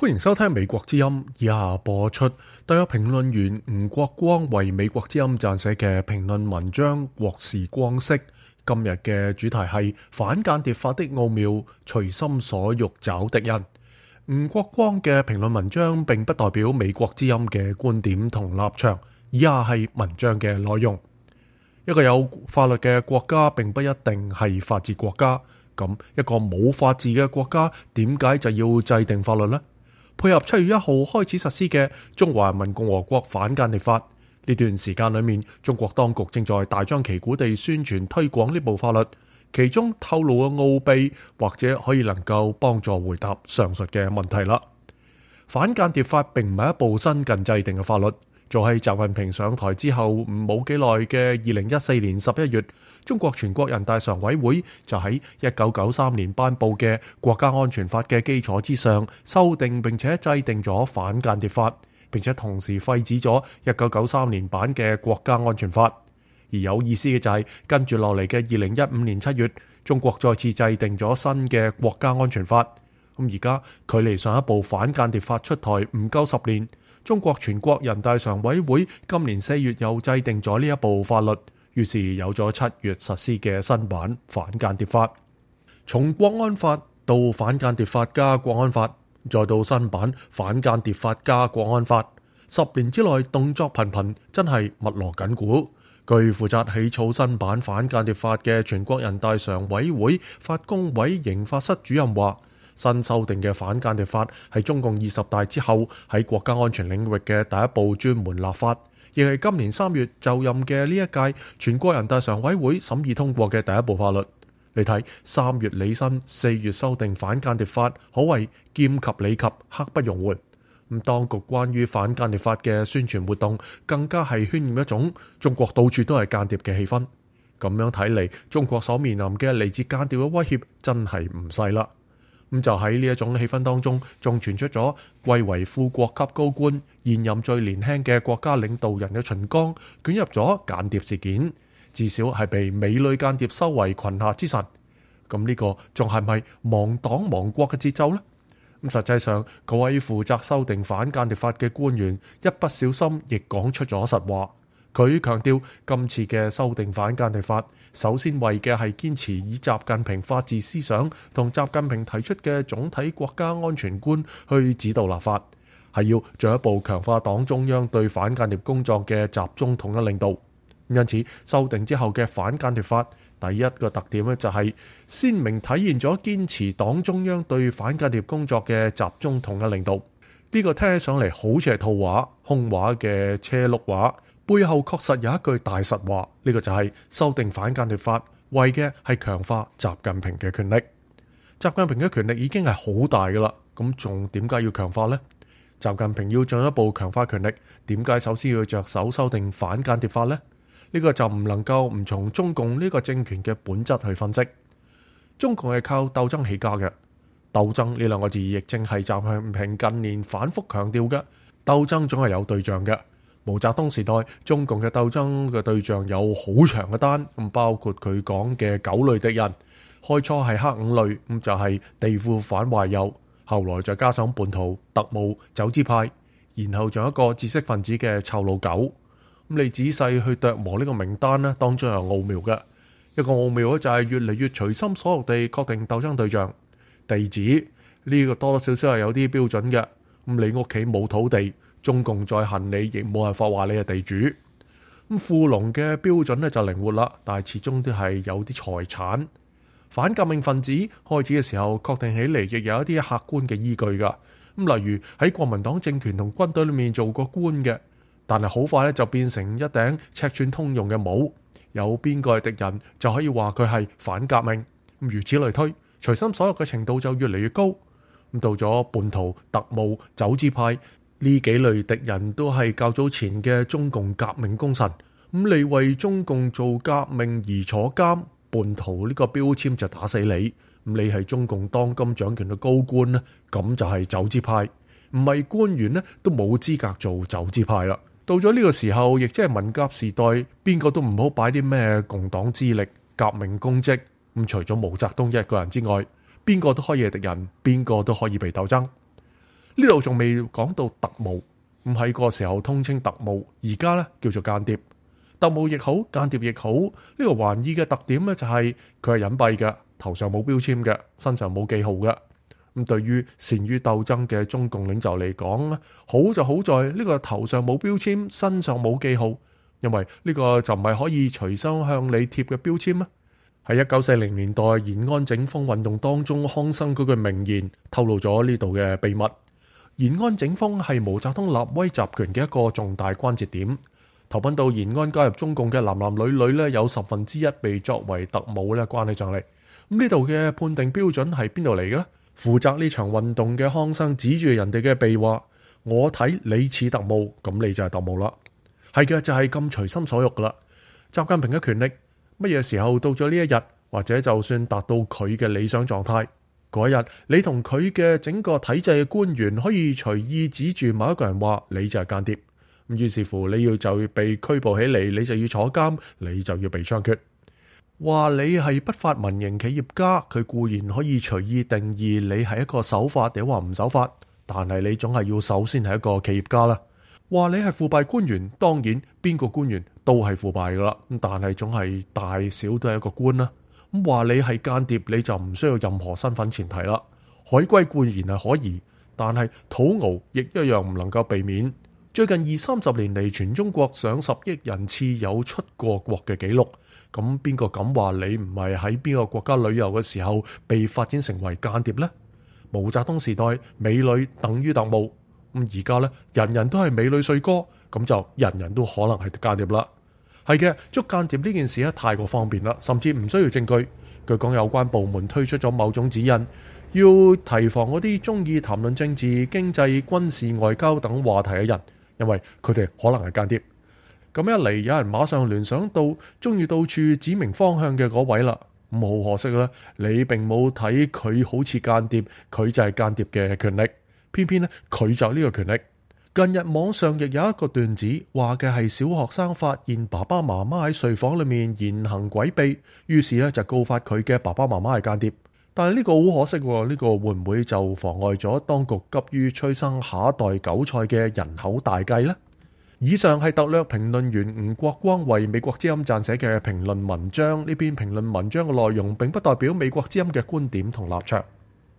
歡迎收聽美國之音，以下播出特約評論員吳國光為美國之音撰寫嘅評論文章《國事光色》。今日嘅主題係反間諜法的奧妙，隨心所欲找敵人。吳國光嘅評論文章並不代表美國之音嘅觀點同立場，以下係文章嘅內容。一個有法律嘅國家並不一定係法治國家，咁一個冇法治嘅國家點解就要制定法律呢？配合7月1號開始實施嘅《中華人民共和國反間諜法》，呢段時間裏面，中國當局正在大張旗鼓地宣傳推廣呢部法律，其中透露嘅奧秘或者可以能夠幫助回答上述嘅問題啦。反間諜法並唔係一部新近制定嘅法律，早喺習近平上台之後冇幾耐嘅2014年11月，中國全國人大常委會就喺1993年頒布嘅國家安全法嘅基礎之上，修訂並且制定咗反間諜法，並且同時廢止咗1993年版嘅國家安全法。而有意思嘅就係跟住落嚟嘅2015年7月，中國再次制定咗新嘅國家安全法。咁而家距離上一部反間諜法出台唔夠10年，中國全國人大常委會今年4月又制定咗呢一部法律，於是有咗7月實施嘅新版反間諜法。從國安法到反間諜法加國安法，再到新版反間諜法加國安法，10年之內動作頻頻，真係密鑼緊鼓。據負責起草新版反間諜法嘅全國人大常委會法工委刑法室主任話，新修訂嘅反間諜法係中共20大之後喺國家安全領域嘅第一部專門立法，亦係今年3月就任嘅呢一屆全國人大常委會審議通過嘅第一部法律。你睇3月履新，4月修訂反間諜法，可謂劍及理及，刻不容緩。咁當局關於反間諜法嘅宣傳活動，更加係渲染一種中國到處都係間諜嘅氣氛。咁樣睇嚟，中國所面臨嘅嚟自間諜嘅威脅真係唔細啦。咁就喺呢一種氣氛當中，仲傳出咗貴為副國級高官、現任最年輕嘅國家領導人嘅秦剛捲入咗間諜事件，至少係被美女間諜收為裙下之臣。咁呢個仲係咪亡黨亡國嘅節奏呢？咁實際上，嗰位負責修訂反間諜法嘅官員一不小心亦講出咗實話。佢強調今次嘅修訂反間諜法，首先為嘅係堅持以習近平法治思想同習近平提出嘅總體國家安全觀去指導立法，係要進一步強化黨中央對反間諜工作嘅集中統一領導。因此，修訂之後嘅反間諜法第一個特點咧，就係鮮明體現咗堅持黨中央對反間諜工作嘅集中統一領導。呢個聽起上嚟好似係套話、空話嘅車轆話，背後確實有一句大實話。呢個就係修訂反間諜法為嘅係強化習近平嘅權力。習近平嘅權力已經係好大噶啦，咁仲點解要強化呢？習近平要進一步強化權力，點解首先要着手修訂反間諜法呢？呢個就唔能夠唔從中共呢個政權嘅本質去分析。中共係靠鬥爭起家嘅，鬥爭呢兩個字亦正係習近平近年反覆強調嘅。鬥爭總係有對象嘅。毛澤東時代，中共嘅鬥爭嘅對象有好長嘅單，咁包括佢講嘅9類敵人，開初係黑5類，咁就係地富反壞右，後來再加上叛徒、特務、走資派，然後仲有一個知識分子嘅臭老狗。咁你仔細去琢磨呢個名單咧，當中有奧妙嘅。一個奧妙咧就係越嚟越隨心所欲地確定鬥爭對象。地址呢個多多少少係有啲標準嘅。咁你屋企冇土地，中共再恨你亦冇辦法話你係地主。咁富農嘅標準咧就靈活啦，但係始終都係有啲財產。反革命分子開始嘅時候確定起嚟亦有一啲客觀嘅依據噶。咁例如喺國民黨政權同軍隊裏面做過官嘅，但係好快咧就變成一頂尺寸通用嘅帽，有邊個係敵人就可以話佢係反革命。咁如此類推，隨心所欲嘅程度就越嚟越高。咁到咗叛徒、特務、走資派呢幾類敵人都係較早前嘅中共革命功臣。咁你為中共做革命而坐監，叛徒呢個標籤就打死你。咁你係中共當今掌權嘅高官呢，咁就係走資派。唔係官員呢，都冇資格做走資派啦。到咗呢個時候，亦即係文革時代，邊個都唔好擺啲咩共黨資歷、革命功績。咁除咗毛澤東一個人之外，邊個都可以係敵人，邊個都可以被鬥爭。 呢度仲未講到特務，唔係個時候通稱特務，而家咧叫做間諜。特務亦好，間諜亦好，呢個還意嘅特點咧就係佢係隱蔽嘅，頭上冇標籤嘅，身上冇記號嘅。咁對於善於鬥爭嘅中共領袖嚟講咧，好就好在呢個頭上冇標籤，身上冇記號，因為呢個就唔係可以隨身向你貼嘅標籤啊。喺1940年代延安整風運動當中，康生嗰句名言透露咗呢度嘅秘密。延安整風係毛澤東立威集權嘅一個重大關節點。投奔到延安加入中共嘅男男女女咧，有1/10被作為特務咧關起上嚟。咁呢度嘅判定標準係邊度嚟嘅咧？負責呢場運動嘅康生指住人哋嘅鼻話：我睇你似特務，咁你就係特務啦。係嘅，就係咁隨心所欲噶啦。習近平嘅權力乜嘢時候到咗呢一日，或者就算達到佢嘅理想狀態嗰一日，你同佢嘅整個體制嘅官員可以隨意指住某一個人話你就係間諜，咁於是乎你就要被拘捕起嚟，你就要坐監，你就要被槍決。話你係不法民營企業家，佢固然可以隨意定義你係一個守法定話唔守法，但係你總係要首先係一個企業家啦。話你係腐敗官員，當然邊個官員都係腐敗噶啦，但係總係大小都係一個官啦。咁話你係間諜，你就唔需要任何身份前提啦。海歸固然係可疑，但係土豪亦一樣唔能夠避免。最近20-30年嚟，全中國上10億人次有出過國嘅記錄，咁邊個敢話你唔係喺邊個國家旅遊嘅時候被發展成為間諜呢？毛澤東時代美女等於特務，咁而家呢，人人都係美女帥哥，咁就人人都可能係間諜啦。係嘅，捉間諜呢件事咧太過方便啦，甚至唔需要證據。據講有關部門推出咗某種指引，要提防嗰啲中意談論政治、經濟、軍事、外交等話題嘅人，因為佢哋可能係間諜。咁一嚟，有人馬上聯想到中意到處指明方向嘅嗰位啦。咁好可惜啦，你並冇睇佢好似間諜，佢就係間諜嘅權力。偏偏咧，佢就呢個權力。近日網上亦有一個段子，話嘅係小學生發現爸爸媽媽喺睡房裏面言行詭秘，於是咧就告發佢嘅爸爸媽媽係間諜。但係呢個好可惜喎，呢個會唔會就妨礙咗當局急於催生下一代韭菜嘅人口大計呢？以上係特略評論員吳國光為美國之音撰寫嘅評論文章，呢篇評論文章嘅內容並不代表美國之音嘅觀點同立場。